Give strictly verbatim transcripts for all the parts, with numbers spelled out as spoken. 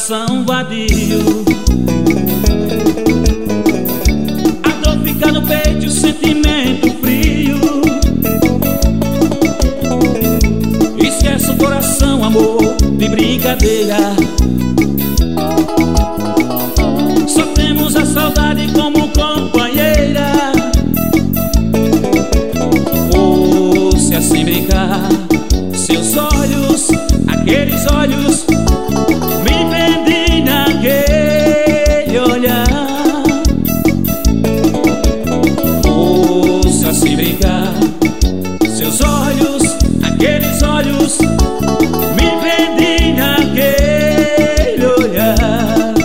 coração vadio. A dor fica no peito, o sentimento frio. Esquece o coração, amor, de brincadeira. Só temos a saudade como companheira. Fosse assim brincar, seus olhos, aqueles olhos, me prendem naquele olhar. Fosse assim brincar, seus olhos, aqueles olhos, me prendem naquele olhar.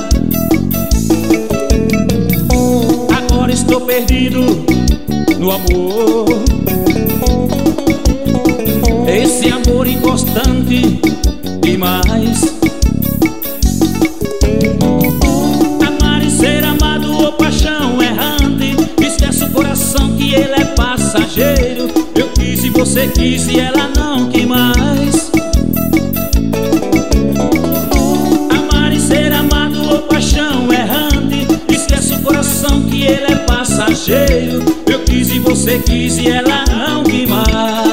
Agora estou perdido no amor, esse amor inconstante demais. Amar e ser amado, ou paixão errante. Esquece o coração que ele é passageiro. Eu quis e você quis e ela não quis mais. Amar e ser amado, ou paixão errante. Esquece o coração que ele é passageiro. Eu quis e você quis e ela não quis mais.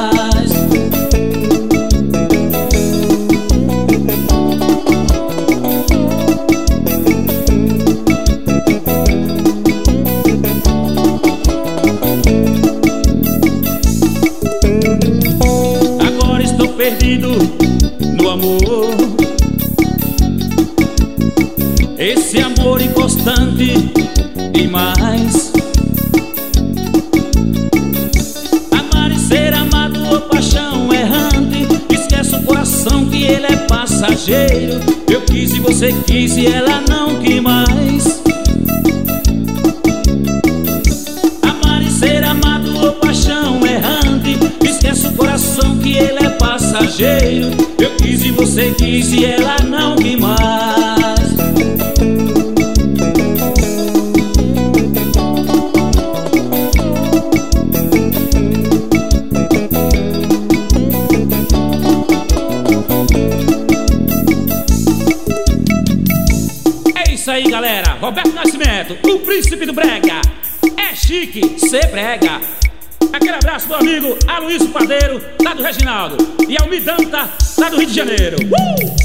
Agora estou perdido no amor, esse amor inconstante demais. Amar e ser amado, ou paixão errante. Esquece o coração que ele é passageiro. Eu quis e você quis e ela não quis mais. Amar e ser amado, ou paixão errante. Esquece o coração que ele é passageiro. Eu quis e você quis e ela não quis mais. É isso aí, galera. Roberto Nascimento, o príncipe do brega. É chique ser brega. Aquele abraço do amigo Aloysio Padeiro, lá do Reginaldo, e Almir Danta, lá do Rio de Janeiro. uh!